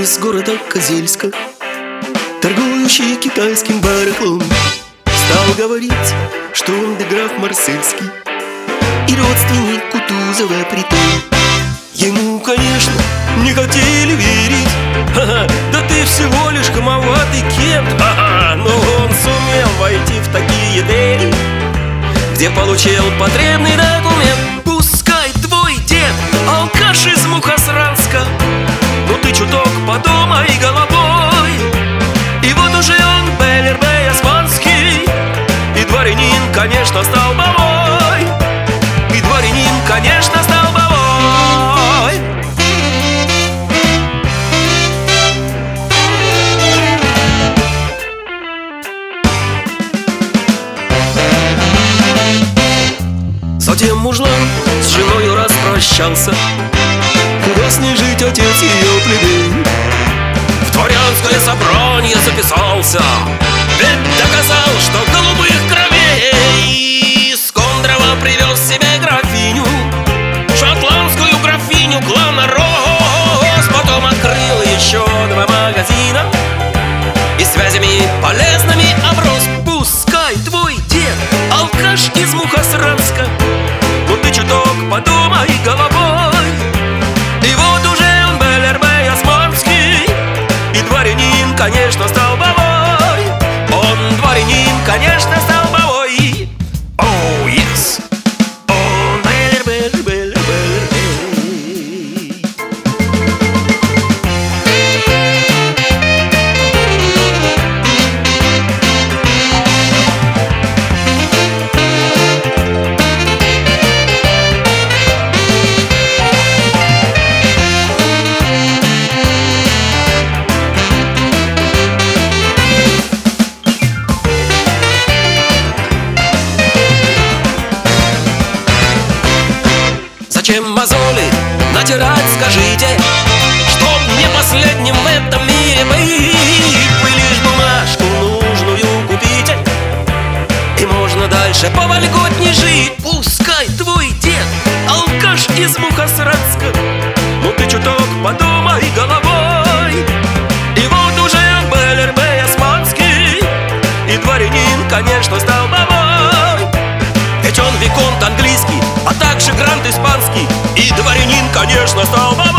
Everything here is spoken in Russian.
из города Козельска, торгующий китайским барахлом, стал говорить, что он граф Марсельский и родственник Кутузова притом. Ему, конечно, не хотели верить. Ха-ха, да ты всего лишь хамоватый кент. Ха-ха, но он сумел войти в такие двери, где получил потребный документ. Пускай твой дед алкаш из Мухосранска, но ты чуток подумай головой. И вот уже он Бейлер-Бей османский, и дворянин, конечно, стал бавой. И дворянин, конечно, стал бавой. Затем мужлан с женою распрощался, куда с ней жить отец ее плебей. В дворянское собрание записался, ведь доказал, что голубых кровей. С Кондрова привез себе графиню, шотландскую графиню клана Росс. Потом открыл еще 2 магазина и связями полезными оброс. Пускай твой дед алкаш из Мухосранска, но ты чуток подумай головой. И вот уже он Бейлер-Бей османский, и дворянин, конечно, стал бавой. Он дворянин, конечно, стал бавой. Оу, yes. Он Бейлер-Бей, Бейлер-Бей. Зачем мозоли натирать, скажите, чтоб не последним в этом мире быть? Вы лишь бумажку нужную купите, и можно дальше повольготней жить. Пускай твой дед алкаш из Мухосранска, но ты чуток подумай головой. И вот уже Бейлер-Бей османский, и дворянин, конечно, стал бавой. Ведь он виконт английский, а также грант испанский, и дворянин, конечно, стал бавой.